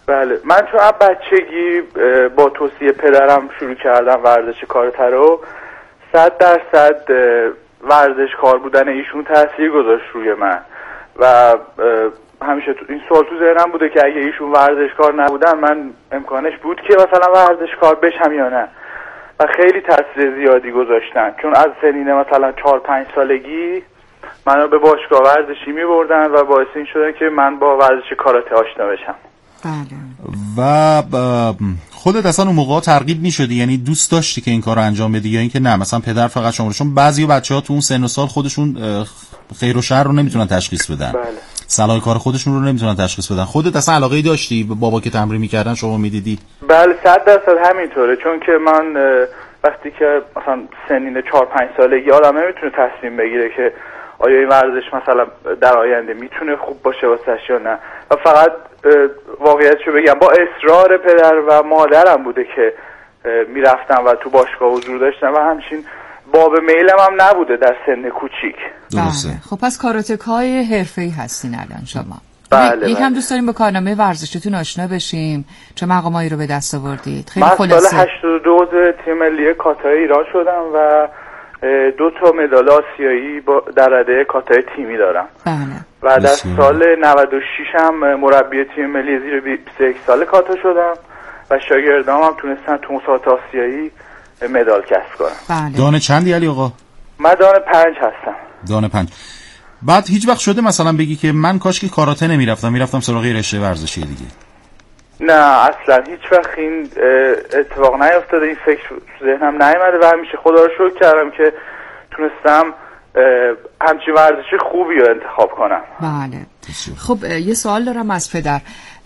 بله، من چون از بچگی با توصیه پدرم شروع کردم ورزش کاراته رو. 100% ورزشکار بودن ایشون تاثیر گذاشت روی من و همیشه این سوال تو ذهنم بوده که اگه ایشون ورزشکار نبودن من امکانش بود که مثلا ورزشکار بشم یا نه، و خیلی تاثیر زیادی گذاشتن. چون از سنین مثلا 4-5 سالگی منو به باشگاه ورزشی می‌بردن و باعث این شده که من با ورزش کاراته آشنا بشم. و خودت اصلا اون موقع ترغیب می‌شدی، یعنی دوست داشتی که این کارو انجام بدی یا اینکه نه مثلا پدر فقط شما رو؟ چون بعضی بچه‌ها تو اون سن و سال خودشون خیر و شر رو نمیتونن تشخیص بدن. بله. صلاح کار خودشون رو نمیتونن تشخیص بدن. خودت اصلا علاقه‌ای داشتی بابا که تمرین می‌کردن شما می‌دیدی؟ بله 100% همینطوره. چون که من وقتی که مثلا سنین 4-5 سالگی آدم نمیتونه تصمیم بگیره که آیا این ورزش مثلا در آینده میتونه خوب باشه واسش یا نه، و فقط واقعیتشو بگم با اصرار پدر و مادرم بوده که میرفتم و تو باشگاه حضور داشتم و همچین باب میلم هم نبوده در سن کوچیک. درسته. خب پس کاراتکای حرفه‌ای هستین الان شما. بله. یکم دوست داریم با کارنامه ورزشیتون آشنا بشیم. چه مقامایی رو به دست آوردید؟ خیلی من خلاصه. سال 82 تیم ملی کاته ایران شدم و 2 مدال آسیایی در رده کاته تیمی دارم. بله. و در سال 96 هم مربی تیم ملی زیر 21 ساله کاته شدم و شاگردام هم تونستن تو مسابقات آسیایی مدال کسب کنن. بله. دانه چندی علی آقا؟ من دانه 5 هستم. دانه 5. بعد هیچ وقت شده مثلا بگی که من کاش که کاراته میرفتم سراغ رشته ورزشی دیگه؟ نه اصلا هیچ وقت این اتفاق نیفتاده، این فکر ذهنم نیامده و همیشه خدا رو شکر کردم که تونستم همچین ورزشی خوبی رو انتخاب کنم. بله. خب یه سوال دارم از پدر.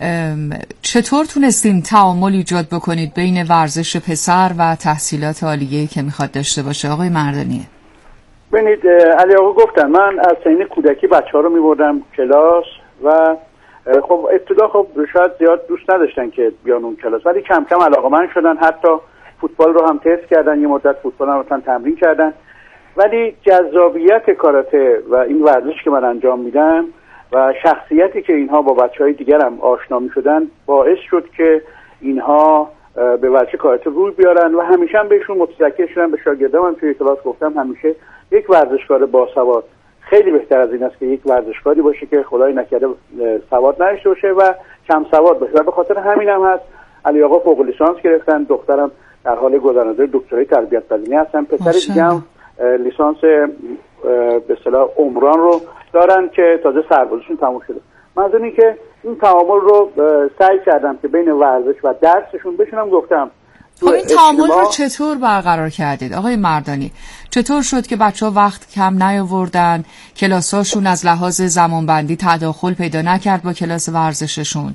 چطور تونستین تعامل ایجاد بکنید بین ورزش پسر و تحصیلات عالیه‌ای که میخواد داشته باشه آقای مردانی؟ ببینید علی آقا گفتن من از سن کودکی بچه‌ها رو می‌بردم کلاس و خب ابتدا خب شاید زیاد دوست نداشتن که بیان اون کلاس، ولی کم کم علاقه‌مند شدن، حتی فوتبال رو هم تست کردن، یه مدت فوتبال هم مثلا تمرین کردن. ولی جذابیت کاراته و این ورزش که من انجام میدم و شخصیتی که اینها با بچه‌های دیگر هم آشنا می‌شدن باعث شد که اینها به ورزش کاراته روی بیارن و همیشه هم بهشون متذکر شدم. به شاگردام هم توی کلاس گفتم همیشه یک ورزشکار باسواد خیلی بهتر از این است که یک ورزشکاری باشه که خدای نکرده سواد نداشته باشه و کم سواد باشه. و به خاطر همین هم هست علی آقا فوق لیسانس گرفتن، دخترم در حال گذراندن دکترای تربیت بدنی هستن، پسر دیگه هم لیسانس به اصطلاح عمران رو دارن که تازه سربازشون تموم شده. منظور اینه که این تعامل رو سعی کردم که بین ورزش و درسشون بشونم. گفتم خب این تعامل رو چطور برقرار کردید آقای مردانی؟ چطور شد که بچه‌ها وقت کم نیاوردن، کلاساشون از لحاظ زمانبندی تداخل پیدا نکرد با کلاس ورزششون؟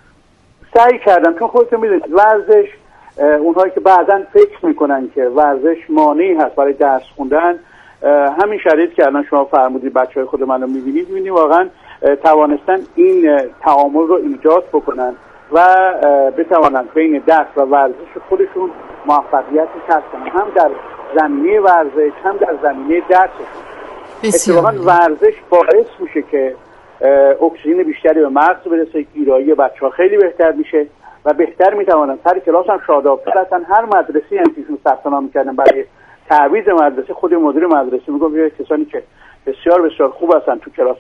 سعی کردم، چون خودتون میدونید ورزش اونهایی که بعداً فکر میکنن که ورزش مانعی هست برای درس خوندن، همین شرایط که الان شما فرمودید بچهای خود منو میبینید واقعا توانستن این تعامل رو ایجاد بکنن و بتوانن بین درس و ورزش خودشون موفقیت کسب کنن، هم در زمینه ورزش هم در زمینه درسشون. اتفاقا ورزش باعث میشه که اکسیژن بیشتری به مغز برسه، گیرایی بچه‌ها خیلی بهتر میشه و بهتر میتوانن سر کلاس هم شاداب‌تر هستن. هر مدرسه‌ای هم که ایشون ثبت نام می‌کردن برای تعویض مدرسه، خود مدیر مدرسه میگفت کسانی که بسیار بسیار خوب هستن تو کلاس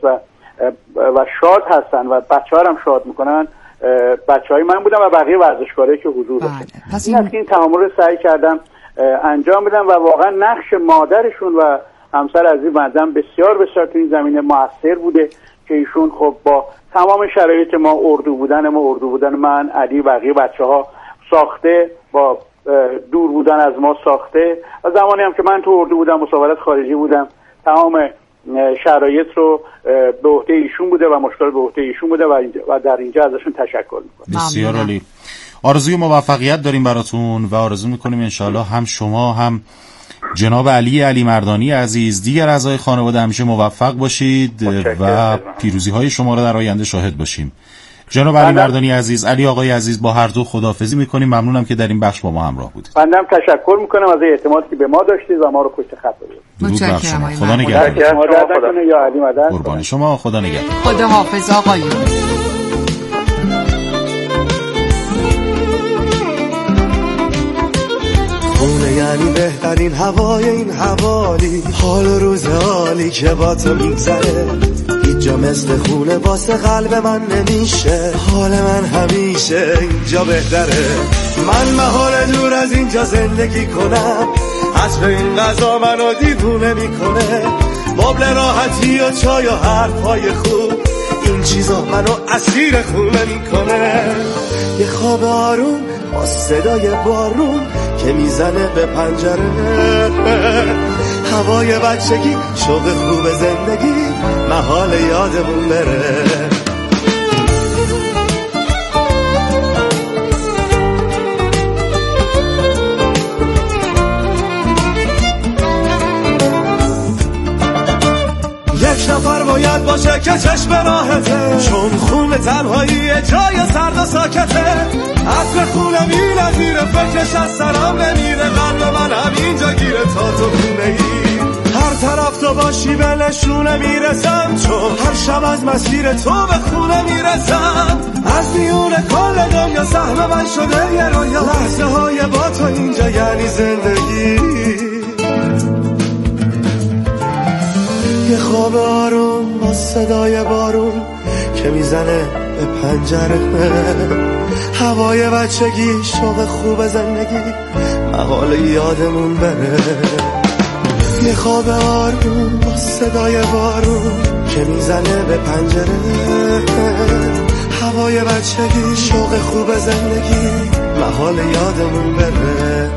و شاد هستن و بچه‌ها هم شاد میکنن بچه‌های من بودن و بقیه ورزشکارایی که حضور داشتن. این است که این تعامل رو سعی کردم انجام بدم و واقعا نقش مادرشون و همسر عزیز مردم بسیار بسیار تو این زمینه موثر بوده که ایشون خب با تمام شرایط ما اردو بودن من، علی، بقیه بچه‌ها ساخته، با دور بودن از ما ساخته و زمانی هم که من تو اردو بودم مسافرت خارجی بودم تمام شرایط رو به عهده ایشون بوده و مشکل به عهده ایشون بوده و در اینجا ازشون تشکر میکنم. بسیار عالی. آرزوی موفقیت داریم براتون و آرزو میکنیم انشالله هم شما هم جناب علی مردانی عزیز دیگر اعضای خانواده همیشه موفق باشید و پیروزی های شما رو در آینده شاهد باشیم. جناب علی مردانی عزیز، علی آقای عزیز، با هر دو خداحافظی میکنیم. ممنونم که در این بخش با ما همراه بودید. بنده هم تشکر میکنم از اعتمادی که به ما داشتید و ما رو پشت خط گذاشتید. متشکرم. خدا نگهدار. خدا یا علی مدد. قربان شما. خدا نگهدار. خدا حافظ آقایون. بهترین هوای این حوالی، حال و روز حالی که با تو میگذره، هیچ جا مثل خونه واسه قلب من نمیشه، حال من همیشه اینجا بهتره. من محال دور از اینجا زندگی کنم، عطر این غذا منو دیوونه میکنه، مبل راحتی و چای و حرفای خوب، این چیزا منو اسیر خونه میکنه. یه خواب آروم با صدای بارون که میزنه به پنجره، هوای بچگی، شوق خوب زندگی، محال یادمون بره. یک نفر باید باشه که چشم راحته، چون خون تنهایی جای سرد و ساکته، عطر خونه میره زیر فکرش از سرم نمیره، قلب من همینجا گیره تا تو خونه ای، هر طرف تو باشی به نشونه میرسم، چون هر شب از مسیر تو به خونه میرسم، از میون کل دنیا سهم من شده یه رویا، لحظه های با تو اینجا یعنی زندگی. یه خواب آروم با صدای بارون که میزنه به پنجره، هوای بچگی، شوق خوب زندگی، محال یادمون بره. یه خواب آروم با صدای بارون که میزنه به پنجره، هوای بچگی، شوق خوب زندگی، محال یادمون بره.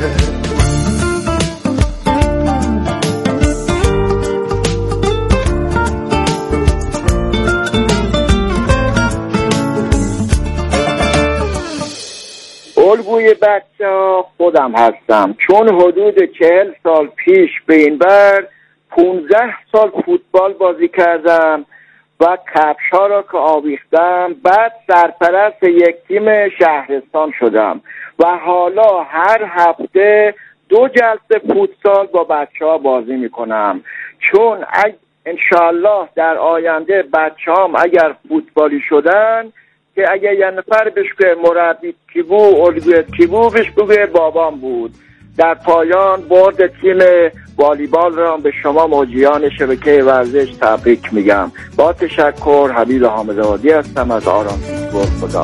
الگوی بچه خودم هستم، چون حدود 40 سال پیش به این بر 15 سال فوتبال بازی کردم و کفش ها را که آویختم، بعد سرپرست یک تیم شهرستان شدم و حالا هر هفته 2 جلسه فوتسال با بچه ها بازی میکنم، چون انشالله در آینده بچه هم اگر فوتبالی شدن که اگه یه نفر بهش که مربی کی بود، الگوی کی بود، بهش بگه بابام بود. در پایان برد تیم والیبال را به شما موجیان شبکه ورزش تبریک میگم. با تشکر، حبیب حامدآبادی هستم از آرام خدا.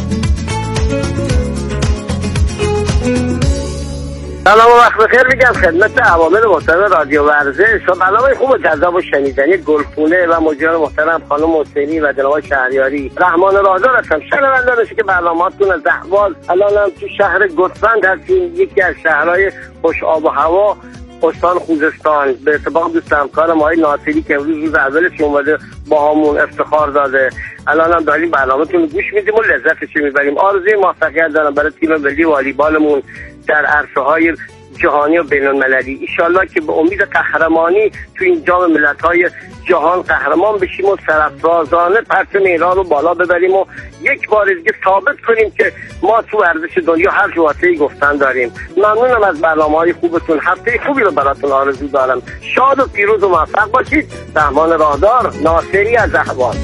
سلام و وقت بخیر میگم خدمت عوامل محترم رادیو ورزش و برنامه خوب و جذاب و شنیدنی گلخونه و مجریان محترم خانم حسینی و جناب شهریاری. رحمان راهدار هستم، شنونده داشته که برنامه‌تون از احوال الانم تو شهر گوسفند هستیم، یکی از شهرهای خوش آب و هوا استان خوزستان. به اتفاق دوست همکار ما ناصری که روز اولش اومده با همون افتخار داده، الانم داریم برنامه‌تون رو گوش میدیم و لذتش میبریم. آرزوی موفقیت دارم برای تیم ملی والیبالمون در عرصه‌های جهانی و بین‌المللی. انشالله که به امید قهرمانی تو این جام ملت‌های جهان قهرمان بشیم و سرافرازانه پرچم ایران رو بالا ببریم و یک بار دیگه ثابت کنیم که ما تو ورزش دنیا هر جواته‌ای گفتن داریم. ممنونم از برنامه‌های خوبتون، هفته خوبی رو براتون آرزو دارم. شاد و پیروز و موفق باشید. رحمان راهدار، ناصری از احوال.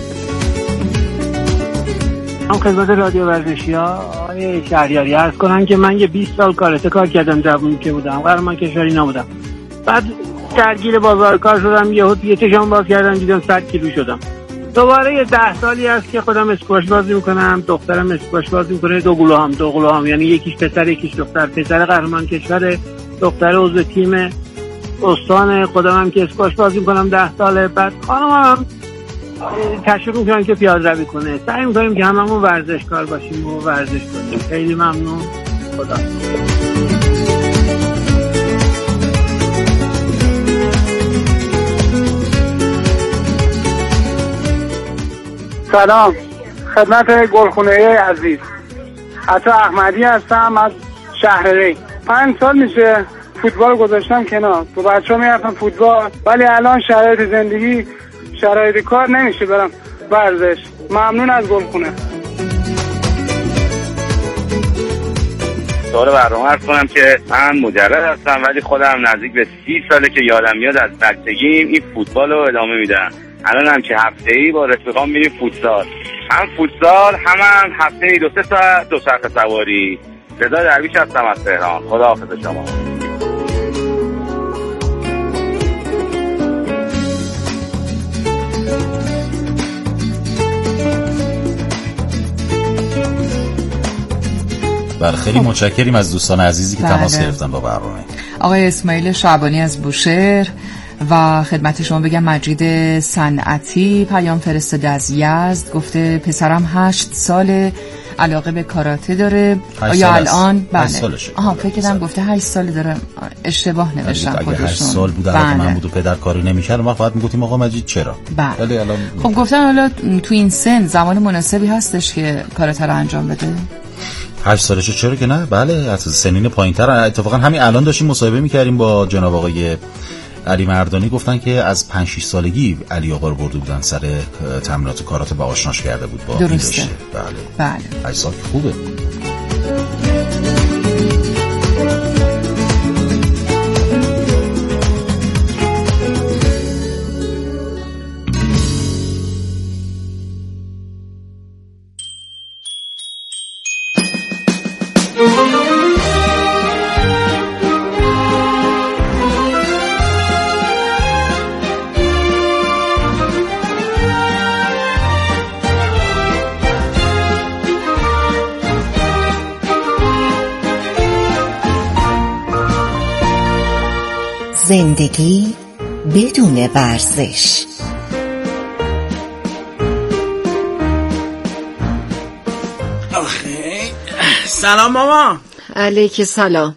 هم خدمت رادیو ورزشی‌ها آقای شهریاری عرض کنم که من یه 20 سال کاراته کار کردم جوونی که بودم، قهرمان کشوری نبودم. بعد درگیر بازار کار شدم، یهو یه چشام باز کردم دیدم 100 کیلو شدم. دوباره یه 10 سالی هست که خودم اسکواش بازی میکنم، دخترم اسکواش بازی میکنه، دو گلو هم یعنی یکیش پسر یکیش دختر. پسر قهرمان کشور، دختر عضو تیم استان. خودم هم که اسکواش بازی میکنم 10 ساله. بعد خانمم تشویق میکنم که پیاده روی کنه. سعی میکنیم که هممون ورزشکار باشیم و ورزش کنیم. خیلی ممنون. خدا. سلام خدمت گلخونه عزیز، عطا احمدی هستم از شهر ری. 5 سال میشه فوتبال گذاشتم کنار، تو بچه ها میرفتم فوتبال، ولی الان شرایط زندگی، شرایط کار نمیشه برم ورزش. ممنون از گلخونه. سوال برنامه عرض کنم که من مجرد هستم ولی خودم نزدیک به 30 ساله که یادم میاد از بچگیم این فوتبال رو ادامه میدم. الان هم که هفته‌ای با رفیقام میریم فوتسال، هم فوتسال هم هفته‌ای 2-3 ساعت دوچرخه سواری. رضا درویش هستم از تهران. خداحافظ شما. بله خیلی متشکریم از دوستان عزیزی که تماس گرفتن با برنامه. آقای اسماعیل شعبانی از بوشهر و خدمت شما بگم مجید صنعتی پیام فرستاده از یزد، گفته پسرم 8 سال علاقه به کاراته داره. آیا الان؟ بله. فکر کردم گفته 8 سال داره، اشتباه نوشتم خودشون. اگه 8 سال بود علاقه من بود و پدر کاری نمی‌کرد، ما فقط میگفتیم آقا مجید چرا؟ بله. الان خب گفتن حالا تو این سن زمان مناسبی هستش که کاراته رو انجام بده. 8 سالشه چرا که نه؟ بله از سنین پایین‌تر. اتفاقا همین الان داشتیم مصاحبه می‌کردیم با جناب آقای علی مردانی، گفتن که از 5-6 سالگی علی آقا رو برده بودن سر تمرینات کاراته و آشناش کرده بود با این رشته. بله 8 سال خوبه. زندگی بدون ورزش. سلام ماما. علیک سلام.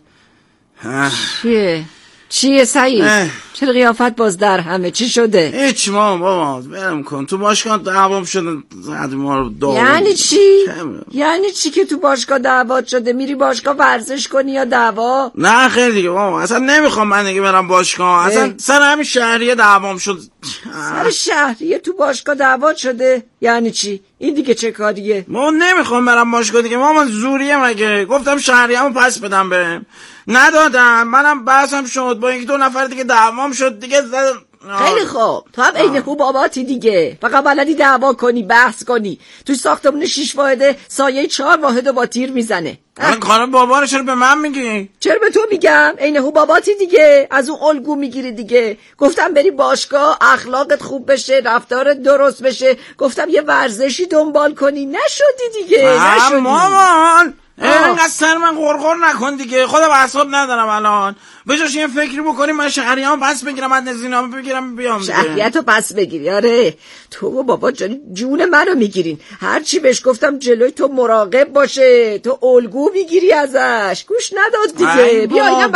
چیه سعید؟ چرا قیافت باز در همه؟ چی شده؟ هیچ ماما برم کن. تو باشگاه دعوام شده زد ما رو داغ. یعنی چی؟ یعنی چی که تو باشگاه دعوات شده؟ میری باشگاه ورزش کنی یا دعوا؟ نه خیلی دیگه ماما، اصلا نمیخوام من دیگه برم باشگاه. اصلا سر همین شهریه دعوام شد. سر شهریه تو باشگاه دعوات شده؟ یعنی چی؟ این دیگه چه کاریه؟ ماما نمیخوام برم باشگاه دیگه ماما، زوریه مگه؟ گفتم شهریه‌مو پس بدم بهم، ندادم. منم بحثم شد با 1-2 نفر دیگه دعوام شد دیگه زدم. خیلی خوب، تو هم عین خوباباتی دیگه، فقط بلدی دعوا کنی، بحث کنی. توی ساختمون 6 واحده سایه 4 واحدو با تیر میزنه. الان کارا بابا رو چرا به من میگی؟ چرا به تو میگم؟ عین خوباباتی دیگه، از اون الگو میگیری دیگه. گفتم بری باشگاه اخلاقت خوب بشه، رفتارت درست بشه، گفتم یه ورزشی دنبال کنی، نشدی دیگه. نشدی مامان. اینقدر سر من غرغر نکن دیگه، خودم اعصاب ندارم الان. بجاش یه فکری بکنیم من شهریه‌مو پس بگیرم، از نزینامه بگیرم بیام دیگه. شهریه‌تو پس بگیری؟ آره تو و بابا جون منو میگیرین. هرچی بهش گفتم جلوی تو مراقب باشه، تو الگو میگیری ازش، گوش نداد دیگه. بیا اینم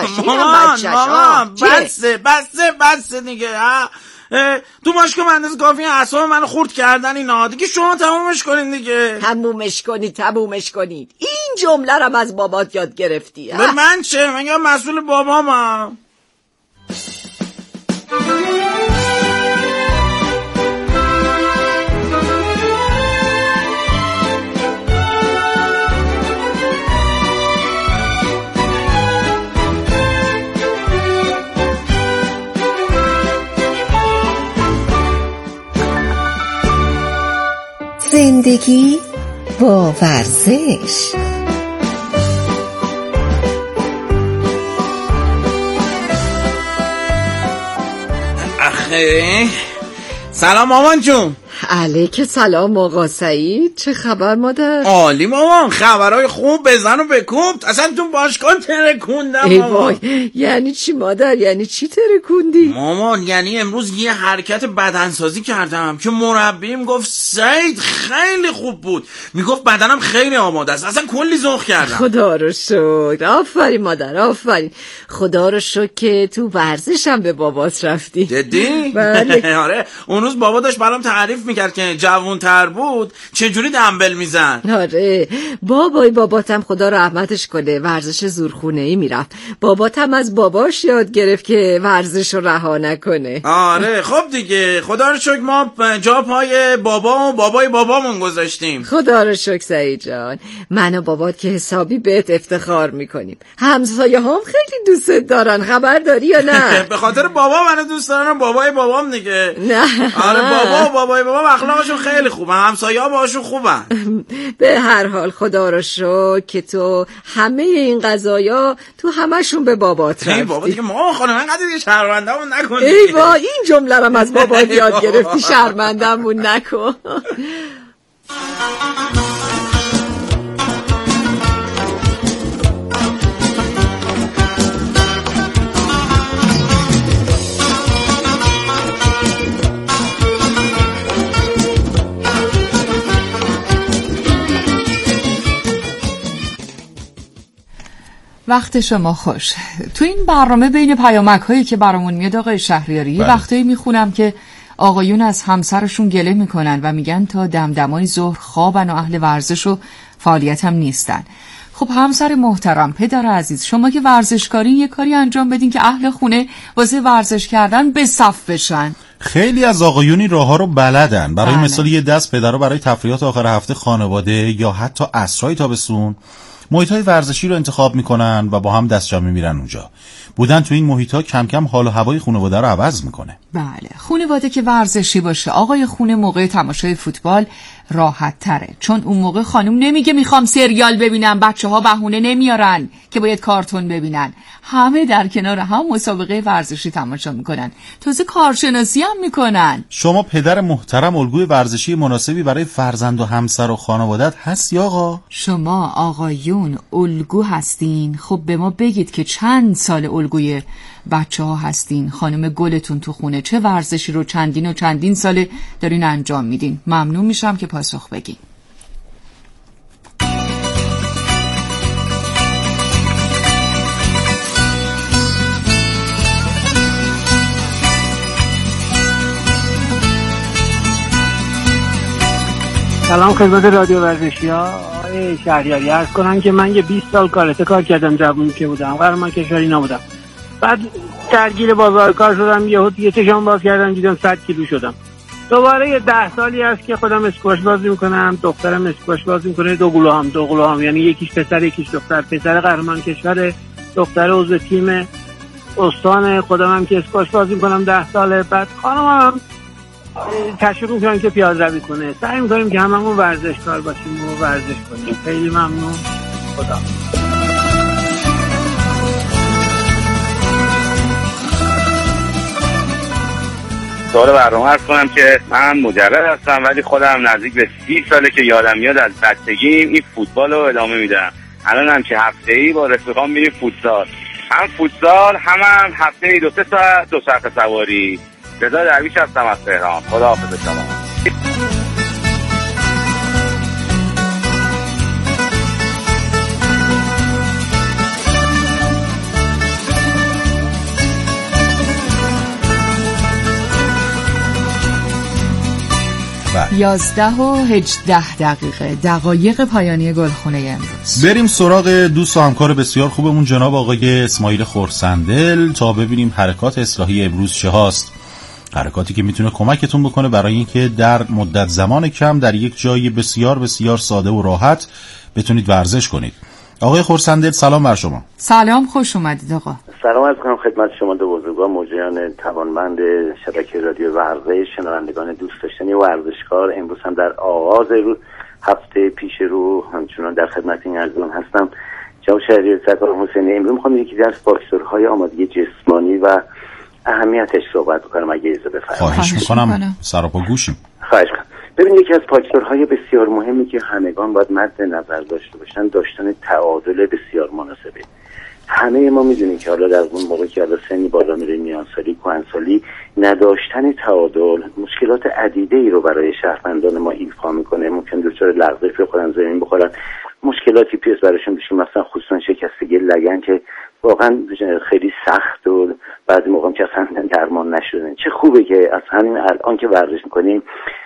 بچه‌ش. بسه دیگه. تو باشگاه به اندازه کافی اعصاب منو خورد کردن اینا دیگه. شما تمومش کنین دیگه. تمومش کنید. این جمله رو از بابات یاد گرفتی؟ به من چه؟ من مسئول بابامم. زندگی با ورزش. سلام مامان جون. علیک سلام آقا سعید، چه خبر مادر؟ عالی مامان، خبرهای خوب بزن و بکوب. اصلا تو باشگاه ترکوندم مامان. یعنی چی مادر؟ یعنی چی ترکوندی؟ مامان یعنی امروز یه حرکت بدنسازی کردم که مربیم گفت سعید خیلی خوب بود، میگفت بدنم خیلی آماده است، اصلا کلی ذوق کردم. خدا رو شکر. آفرین مادر آفرین. خدا رو شکر که تو ورزشم به بابات رفتی. جدی؟ بله. آره اون روز بابا داشت برام تعریف میکرد که جوان‌تر بود چجوری دمبل میزن. آره باباتم خدا رحمتش کنه ورزش زورخونه‌ای میرفت. باباتم از باباش یاد گرفت که ورزش رو رها نکنه. آره خب دیگه خدا رو شکر ما جا پای بابا و بابای بابامون گذاشتیم. خدا رو شکر سعید جان. من و بابات که حسابی بهت افتخار میکنیم. همسایه هم خیلی دوست دارن، خبر داری یا نه؟ به خاطر بابا منو دوست دارن، بابای بابام دیگه. نه آره بابا و بابای بابام اخلاقشون خیلی خوبه، همسایه‌ها باهاشون خوبن. به هر حال خدا رو شکر که تو همه این قضایا تو همشون به بابات رفتی. بابا دیگه ما خانم انقدر دیگه شرمنده‌مون نکن. ای وای این جمله رو از بابات یاد گرفتی، شرمنده‌مون نکن. وقت شما خوش. تو این برنامه بین پیامک هایی که برامون میاد آقای شهریاری وقتایی میخونم که آقایون از همسرشون گله میکنن و میگن تا دمدمای ظهر خوابن و اهل ورزش و فعالیت هم نیستن. خب همسر محترم، پدر عزیز، شما که ورزشکارین یه کاری انجام بدین که اهل خونه واسه ورزش کردن به صف بشن. خیلی از آقایونی راه ها رو بلدن. برای مثال یه دست پدرها برای تفریحات آخر هفته خانواده یا حتی عصرهای تابستون محیط‌های ورزشی رو انتخاب میکنن و با هم دست جمعی میرن اونجا. بودن تو این محیط‌ها کم کم حال و هوای خانواده رو عوض میکنه. بله، خانواده که ورزشی باشه، آقای خونه موقع تماشای فوتبال راحت تره، چون اون موقع خانم نمیگه میخوام سریال ببینم، بچه‌ها بهونه نمیارن که باید کارتون ببینن. همه در کنار هم مسابقه ورزشی تماشا میکنن، تازه کارشناسی هم میکنن. شما پدر محترم الگوی ورزشی مناسبی برای فرزند و همسر و خانوادت هست یا آقا؟ شما آقایون الگو هستین. خب به ما بگید که چند سال الگوی بچه‌ها هستین؟ خانم گلتون تو خونه چه ورزشی رو چندین ساله دارین انجام میدین؟ ممنون میشم که پاسخ بگین. سلام خدمت رادیو ورزشی‌ها. آقای شهریاری عرض کنم که من 20 سال کارته کار کردم جوونی که بودم، قهرمان کشوری نبودم. بعد درگیر بازار کار شدم، یه چشام باز کردم دیدم 100 کیلو شدم. دوباره 10 سالی است که خودم اسکواش بازی میکنم، دخترم اسکواش بازی میکنه، دو گلو هم یعنی یکیش پسر یکیش دختر. پسر قهرمان کشور، دختر عضو تیم استان. خودم هم که اسکواش بازی میکنم 10 ساله. بعد خانمم تشویق میکنم که پیاده روی کنه. سعی میکنیم که هممون ورزشکار باشیم و ورزش کنیم. خیلی ممنون. خدا. سوال برنامه عرض کنم که من مجرد هستم ولی خودم نزدیک به 30 ساله که یادم میاد از بچگیم این فوتبال رو ادامه میدم. الان هم که هفته‌ای با رفیقام میریم فوتسال. هم فوتسال هم هفته‌ای 2-3 ساعت دوچرخه سواری. رضا درویش هستم از تهران. خداحافظ شما. بله. 11:18 دقایق پایانی گلخونه امروز. بریم سراغ دوست و همکار بسیار خوبمون جناب آقای اسماعیل خورسندل تا ببینیم حرکات اصلاحی امروز چه هاست. حرکاتی که میتونه کمکتون بکنه برای اینکه در مدت زمان کم در یک جای بسیار بسیار ساده و راحت بتونید ورزش کنید. آقای خورسندل سلام بر شما. سلام، خوش اومدید آقا. سلام عرض کنم خدمت شما دو بزرگوار مجریان توانمند شبکه رادیو ورزش، شنوندگان دوست داشتنی ورزشکار. امروز هم در آغاز هفته پیش رو همچنان در خدمت این عزیزان هستم. جناب شهریاری سرکار حسینی، امروز میخوام یکی از فاکتورهای آمادگی جسمانی و اهمیتش صحبت بکنم اگه اجازه بفرمایید. خواهش میکنم، سراپا گوشیم. خواهش کنم. ببین یکی از فاکتورهای بسیار مهمی که همگان باید مد نظر داشته باشن داشتن تعادل بسیار مناسبه. همه ما میدونیم که حالا در اون موقع که سنی بالا میره، میانسالی، کهنسالی، نداشتن تعادل مشکلات عدیده‌ای رو برای شهروندان ما ایفا میکنه. ممکن دچار لغزش بخورن، زمین بخورن، مشکلاتی پیش براشون بشه، مثلا خصوصا شکستگی لگن که واقعا خیلی سخت و بعضی موقع که اصلا درمان نشده. چه خوبه که از همین الان که ورزش میکنیم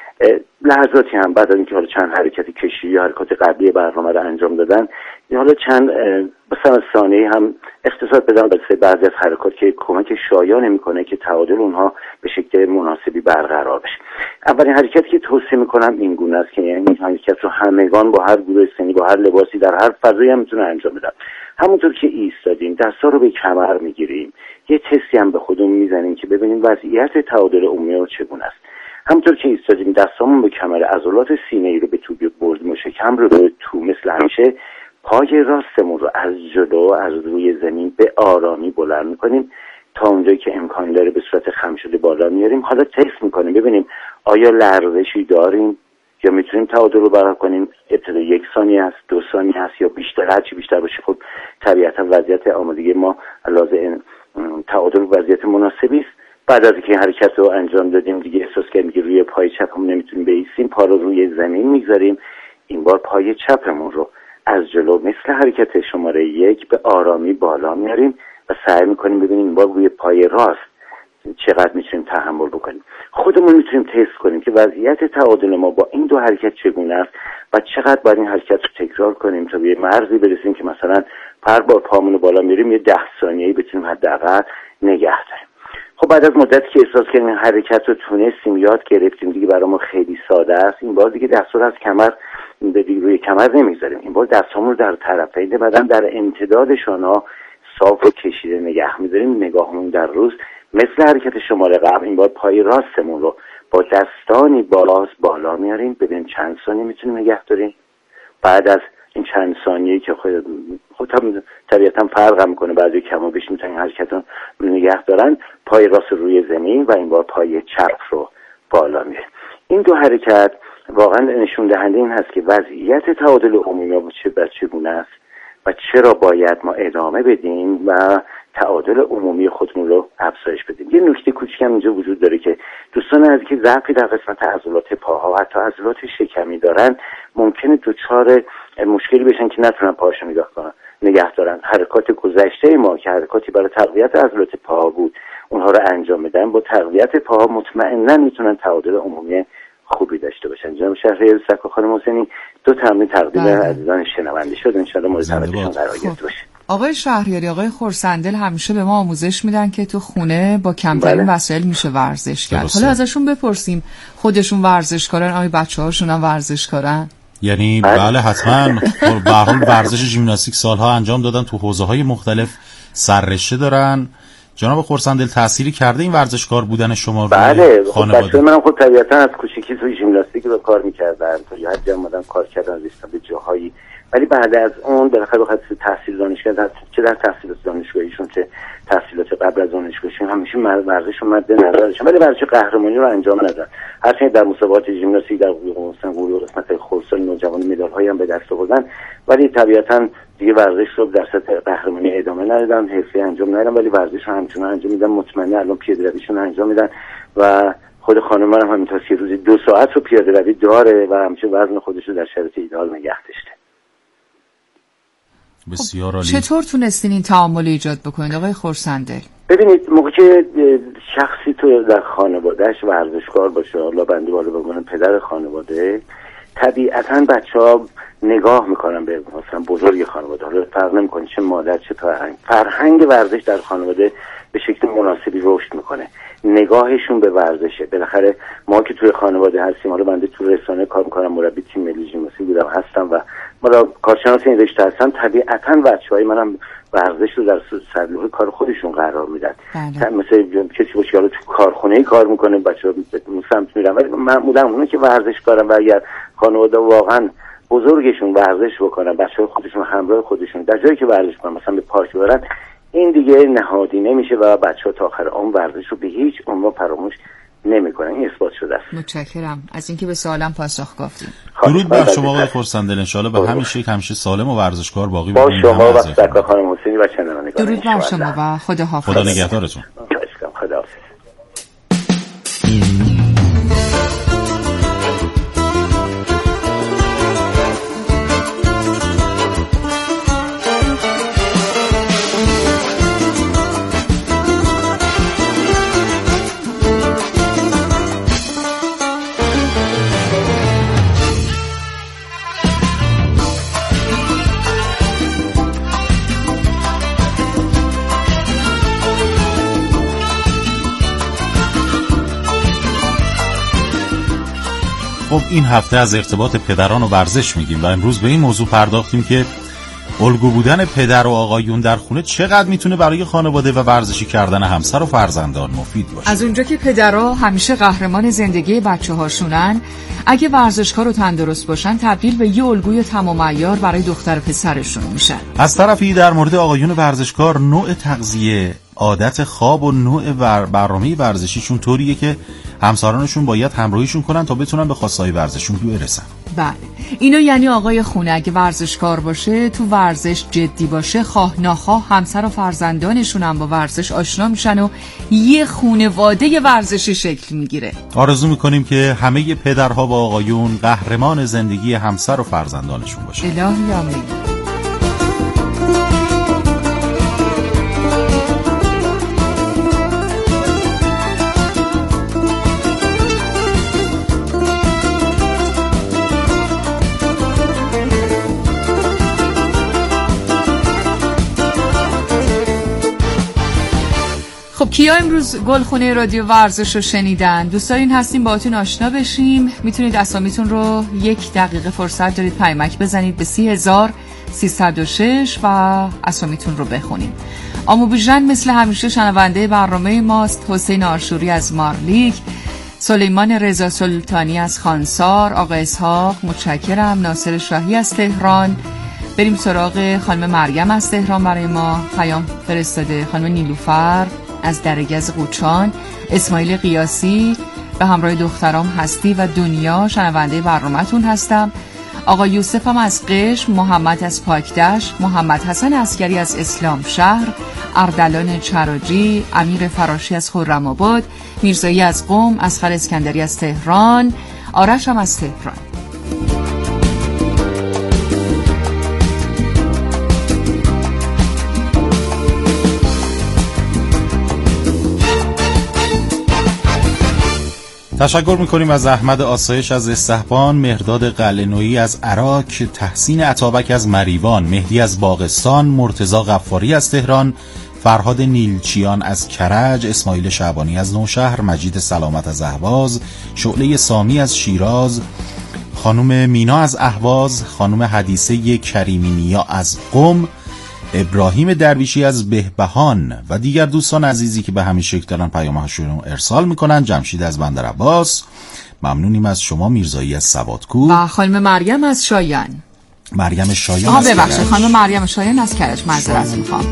لحظاتی هم بعد از اینکه حالا چند حرکت کشی یا حرکات قبلی برنامه رو انجام دادن یا حالا چند مثلا ثانیه هم اختصاص بدن به بعضی از حرکات که کمک شایانه میکنه که تعادل اونها به شکل مناسبی برقرار بشه. اولین حرکتی که توصیه میکنم این گونه است که یعنی این حرکت رو همگان با هر گروه سنی، با هر لباسی، در هر فضایی هم میتونه انجام بدن. همونطور که ایستادیم دستا رو به کمر میگیریم، یه تستی هم به خودمون میزنیم که ببینیم وضعیت تعادل عمومی رو چگونه است. همونطور که ایستادیم دستامون به کمر، عضلات سینه‌ای رو به تو بردیم و شکم رو به تو مثل همیشه پای راستمون رو از جلو از روی زمین به آرامی بلند میکنیم تا اونجایی که امکان داره به صورت خم شده بالا میاریم. حالا تست میکنیم ببینیم آیا لرزشی داریم یا میتونیم تعادل رو برقرار کنیم. ابتدا 1 ثانیه است، 2 ثانیه است یا بیشتر، هرچی بیشتر باشه خب طبیعتا وضعیت آمادگی ما لازم تعادل وضعیت مناسبی است. بعد از اینکه حرکت رو انجام دادیم دیگه احساس کردیم که روی پای چپمون نمیتونیم بایستیم، پا رو روی زمین میگذاریم. این بار پای چپمون رو از جلو مثل حرکت شماره 1 به آرامی بالا میاریم و سعی میکنیم ببینیم با روی پای راست چقدر میتونیم تحمل بکنیم. خودمون میتونیم تست کنیم که وضعیت تعادل ما با این دو حرکت چگونه است و چقدر باید این حرکت رو تکرار کنیم تا به یه مرزی برسیم که مثلا هر بار پامون بالا میریم یه 10 ثانیه‌ای بتونیم حداقل نگه داریم. خب بعد از مدتی که احساس کردیم این حرکت رو تونستیم یاد گرفتیم، دیگه برای ما خیلی ساده است. این بار دیگه دست‌ها رو از کمر روی کمر نمیذاریم. این بار دستامون رو در طرفین بدن در امتداد شانه‌ها صاف و کشیده نگه می‌داریم. نگاهمون در روز مثل حرکت شماره قبل این بار پای راستمون رو با دستانی بالا میاریم، ببینیم چند ثانیه میتونیم نگه داریم. بعد از این چند ثانیه‌ای که خود طبیعتاً فرق میکنه، بعضی کم و بیش میتونن حرکت رو نگه دارن، پای راست روی زمین و این بار پای چپ رو بالا میاریم. این دو حرکت واقعا نشون دهنده این هست که وضعیت تعادل عمومی ما چگونه است و چرا باید ما ادامه بدیم و تعادل عمومی خودمون رو افزایش بدیم. یه نکته کوچیکم اینجا وجود داره که دوستان عزیزی که ضعفی در قسمت عضلات پاها و حتی عضلات شکمی دارن ممکنه دچار مشکلی بشن که نتونن پاهاشون نگه دارن. حرکات گذشته ما که حرکاتی برای تقویت عضلات پاها بود اونها رو انجام بدن، با تقویت پاها مطمئنا میتونن تعادل عمومی خوبی داشته باشن. جناب شهریاری سکو خانم حسینی دو تمرین تقدیم عزیزان شنونده شد، ان شاءالله مورد توجهشون قرار گرفته باشه. آقای شهریاری، آقای خورسندل همیشه به ما آموزش میدن که تو خونه با کمترین وسایل میشه ورزش کرد. حالا ازشون بپرسیم خودشون ورزشکارن، آیا بچه‌هاشون هم ورزشکارن؟ یعنی بله حتما. به هر حال ورزش ژیمناستیک سالها انجام دادن، تو حوزه‌های مختلف سررشته دارن. جناب خورسندل تأثیری کرده این ورزشکار بودن شما روی خانواده؟ بله، منم خود طبیعتا از کوچیکی توی ژیمناستیک رو کار می‌کردم، تا یه حدی اومدم کار کردم رسیدم به جاهایی، ولی بعد از اون بالاخره بخاطر تحصیل دانشگاهی، چه در تحصیلات دانشگاهیشون چه تحصیلات قبل از دانشگاهیشون همیشه ورزش رو مد نظرشون، ولی ورزش قهرمانی رو انجام ندادن. هرچند در مسابقات ژیمناستیک در گروه قسمت خردسال نوجوان مدال‌هایی هم به دست آوردن، ولی طبیعتا دیگه ورزش رو در سطح قهرمانی ادامه ندادن، حرفه‌ای انجام ندادن، ولی ورزش رو همچنان انجام میدن. مطمئنا الان پیاده‌رویشون انجام میدن و خود خانم هم همینطور که روزی 2 ساعت رو پیاده‌روی داره و همیشه وزن خودش رو در شرایط ایدئال نگه داشته. بسیار عالی. چطور تونستین این تعامل ایجاد بکنید آقای خورسندل؟ ببینید موقعی که شخصی تو در خانوادهش ورزشکار باشه، حالا بنده بالا بگم پدر خانواده، طبیعتاً بچه‌ها نگاه میکنن به مثلا بزرگ خانواده، حالا فرق نمیکنه چه مادر چه فرهنگ ورزش در خانواده به شکل مناسبی رشد میکنه. نگاهشون به ورزشه. بالاخره ما که توی خانواده هستیم، حالا بنده تو رسانه کار میکنم، مربی تیم ملی ژیمناستیک بودم هستم و حالا کارشناس این رشته هستم، طبیعتاً بچه‌های منم ورزش رو در سطح کار خودشون قرار میدن. مثلا کسی باشه حالا تو کارخونه‌ای کار میکنه، بچه‌ها سمت میرن، ولی معمولا اونایی که ورزش کارن و اگر خانواده واقعا بزرگشون ورزش بکنن، بچه‌ها خودشون همراه خودشون در جایی که ورزش کنن، مثلا به پارک برن، این دیگه نهادی نمیشه و بچه‌ها تا آخر عمر ورزش رو به هیچ عنوان فراموش نمی‌کنن. این اثبات شده است. متشکرم از اینکه به سوالم پاسخ گفتید. درود بر شما آقای خورسندل، ان شاءالله به همین شکل همیشه سالم و ورزشکار باقی بمونید. با شما و سکا خانم حسینی و شنوندگان. درود بر شما و خدا حافظ. خدا نگهدارتون. خدا حافظ. خب این هفته از ارتباط پدران و ورزش میگیم و امروز به این موضوع پرداختیم که الگو بودن پدر و آقایون در خونه چقدر میتونه برای خانواده و ورزشی کردن همسر و فرزندان مفید باشه. از اونجا که پدرها همیشه قهرمان زندگی بچه‌هاشونن، اگه ورزشکار و تندرست باشن تبدیل به یه الگوی تمام عیار برای دختر پسرشون میشن. از طرفی در مورد آقایون ورزشکار نوع تغذیه، عادت خواب و نوع برنامه ورزشیشون طوریه که همسرانشون باید همراهیشون کنن تا بتونن به خواستهای ورزششون برسن. بله، اینو یعنی آقای خونه اگه ورزشکار باشه، تو ورزش جدی باشه، خواه ناخواه همسر و فرزندانشون هم با ورزش آشنا میشن و یه خانواده ورزشی شکل میگیره. آرزو میکنیم که همه پدرها و آقایون قهرمان زندگی همسر و فرزندانشون باشه. الهی آمین. خب کیا امروز گلخونه رادیو ورزش رو شنیدن؟ دوستان هستیم باهاتون آشنا بشیم. میتونید اسامیتون رو 1 دقیقه فرصت دارید پیامک بزنید به 30306 و اسامیتون رو بخونید. آموبیژن مثل همیشه شنونده برنامه ماست. حسین آرشوری از مارلیک، سلیمان رضا سلطانی از خانسار، آقا اسحاق متشکرم، ناصر شاهی از تهران. بریم سراغ خانم مریم از تهران برای ما پیام فرستاده. خانم نیلوفر از درگز قوچان، اسماعیل قیاسی به همراه دخترام هستی و دنیا شنونده برنامه‌تون هستم. آقا یوسف هم از قشم، محمد از پاکدشت، محمد حسن عسکری از اسلام شهر، اردلان چراجی، امیر فراشی از خرم‌آباد، میرزایی از قم، اصغر اسکندری از تهران، آرش هم از تهران. تشکر میکنیم از احمد آسایش از استحبان، مهرداد قلعه‌نویی از عراق، تحسین عطابک از مریوان، مهدی از باغستان، مرتضی غفاری از تهران، فرهاد نیلچیان از کرج، اسماعیل شعبانی از نوشهر، مجید سلامت از اهواز، شعله سامی از شیراز، خانم مینا از اهواز، خانم حدیثه کریمی نیا از قم، ابراهیم درویشی از بهبهان و دیگر دوستان عزیزی که به همین شکل دارن پیام‌هاشون رو ارسال میکنن. جمشید از بندر عباس، ممنونیم از شما. میرزایی از سوادکو و خانم مریم از شایان. مریم شایان از ببخشید خانم مریم شایان از کرج، معذرت میخوام.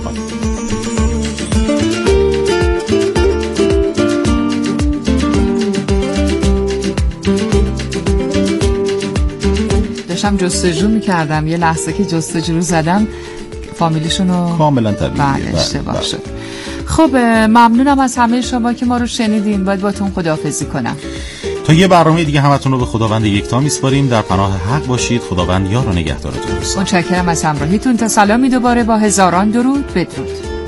داشتم جستجو میکردم، یه لحظه که جستجو رو زدم فامیلیشونو کاملا طبیعیه. بله اشتباه شد. خب ممنونم از همه شما که ما رو شنیدین. باید باتون خداحافظی کنم تا یه برنامه دیگه همتون رو به خداوند یکتا میسپاریم. در پناه حق باشید. خداوند یار و نگهدارتون باشه. متشکرم از همراهیتون. تا سلامی دوباره با هزاران درود. بدرود.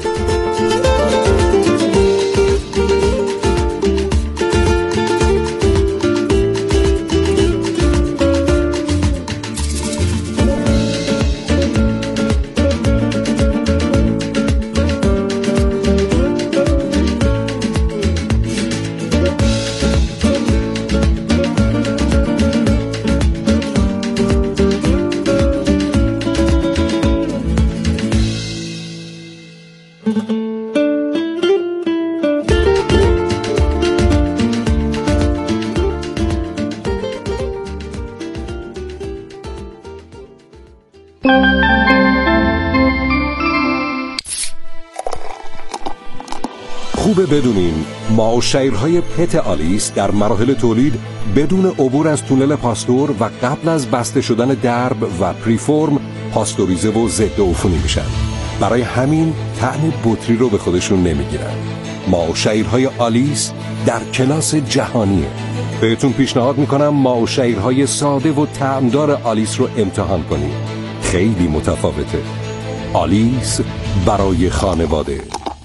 خوبه بدونین ماوشیرهای پت آلیس در مراحل تولید بدون عبور از تونل پاستور و قبل از بسته شدن درب و پریفورم پاستوریزه و ضد عفونی میشن. برای همین طعم بطری رو به خودشون نمیگیرن. ماوشیرهای آلیس در کلاس جهانیه. بهتون پیشنهاد میکنم ماوشیرهای ساده و طعمدار آلیس رو امتحان کنید. خیلی متفاوته. آلیس برای خانواده.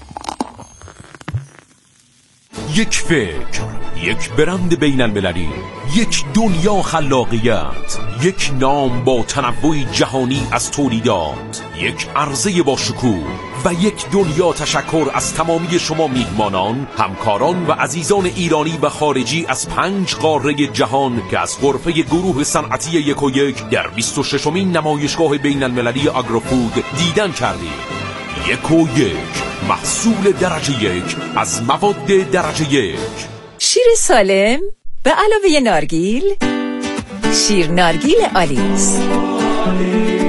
یک فکر، یک برند بین المللی، یک دنیا خلاقیت، یک نام با تنوع جهانی از تولیدات، یک عرضه با شکوه و یک دنیا تشکر از تمامی شما میهمانان، همکاران و عزیزان ایرانی و خارجی از 5 قاره جهان که از غرفه گروه صنعتی 1&1 در 26مین نمایشگاه بین المللی آگروفود دیدن کردید. 1&1 محصول درجه 1 از مواد درجه 1. شیر سالم به علاوه نارگیل، شیر نارگیل آلیس.